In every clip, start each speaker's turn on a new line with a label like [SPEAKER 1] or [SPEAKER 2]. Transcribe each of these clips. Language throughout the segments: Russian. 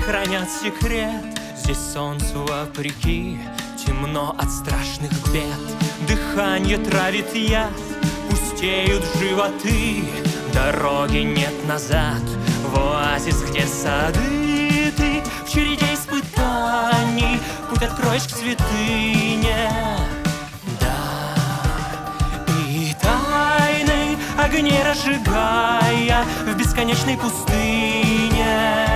[SPEAKER 1] хранят секрет. Здесь солнцу вопреки темно от страшных бед. Дыхание травит яд, пустеют животы. Дороги нет назад, в оазис, где сады. Ты в череде испытаний путь откроешь к святыне. Да, и тайны огней разжигая в бесконечной пустыне.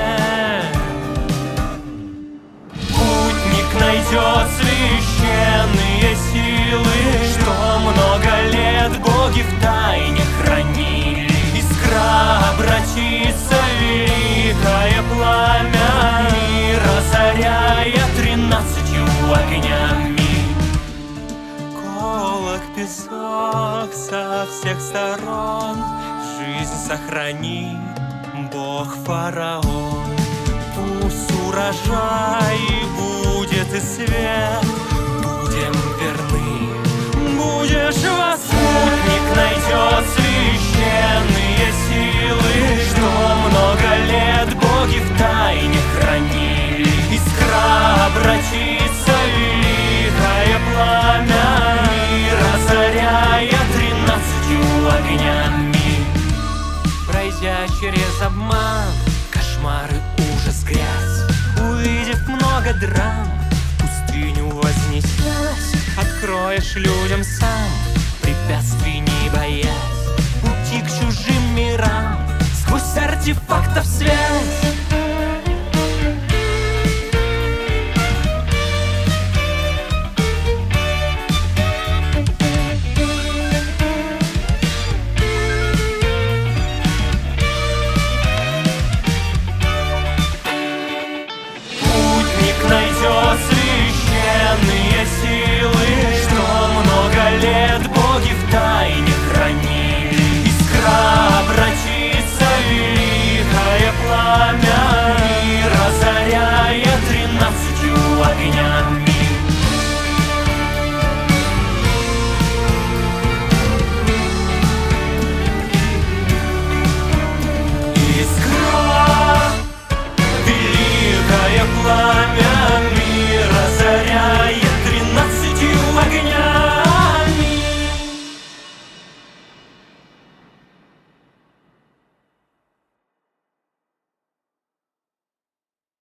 [SPEAKER 1] Путник найдет священные силы, что много лет боги в тайне хранили. Искра обратится в великое пламя мира, заряя 13 огнями. Колок, песок со всех сторон, жизнь сохрани, Бог фараон. Пусть урожай будет и свет, будем верны, будешь вас. Путник найдет священные силы, что много лет боги в тайне хранили. Искра обратится в великое пламя мира, заряя 13 огнями. Пройдя через обман, кошмары, ужас, грязь, увидев много драм, пустыню вознесясь, откроешь людям сам препятствий не боясь. Пути к чужим мирам сквозь артефактов связь.